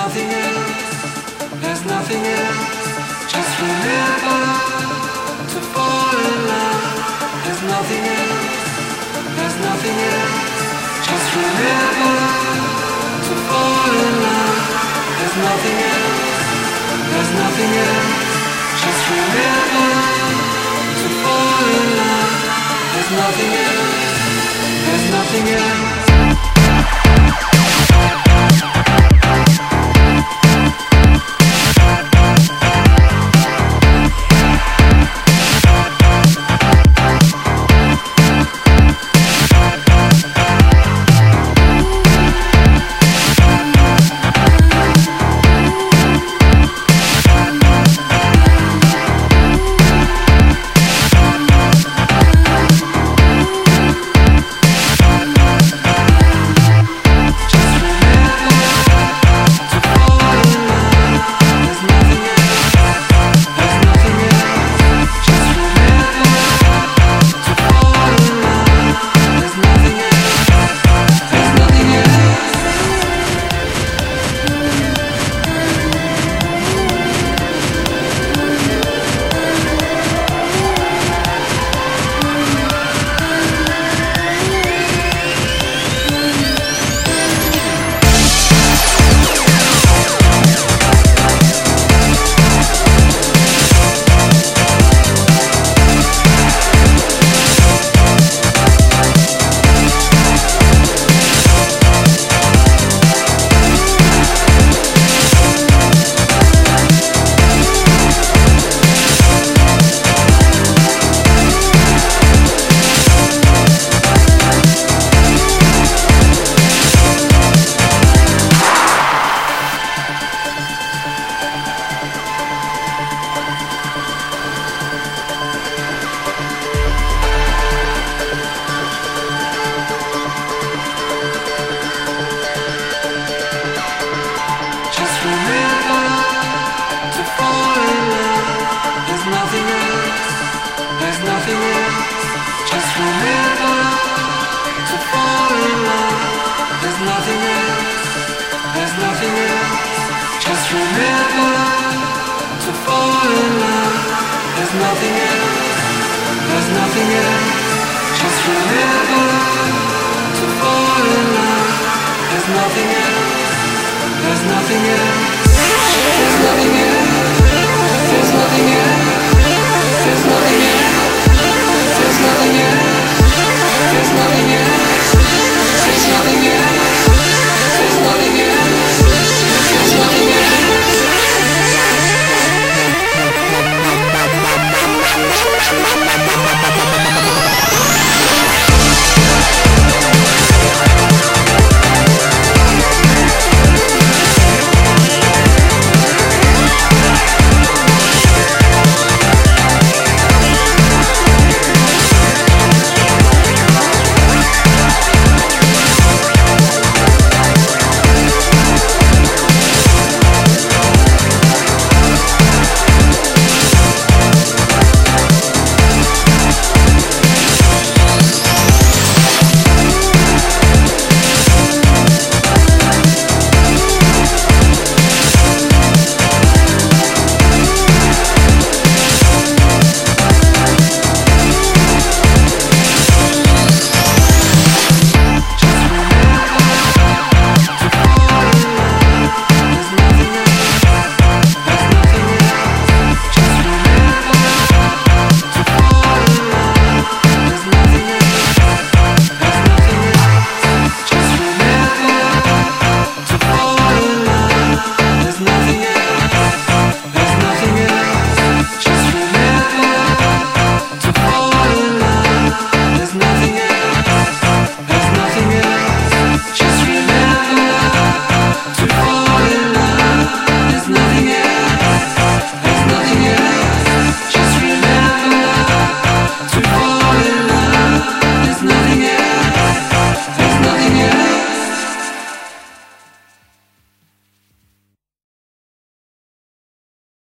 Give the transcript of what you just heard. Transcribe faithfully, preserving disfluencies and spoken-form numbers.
nothing else, there's nothing else. Just remember to fall in love. There's nothing else, there's nothing else. Just remember to fall in love. There's nothing else, there's nothing else. Just remember to fall in love. There's nothing else, there's nothing else. Nothing else, there's nothing else. Just remember to fall in love. There's nothing else, there's nothing else.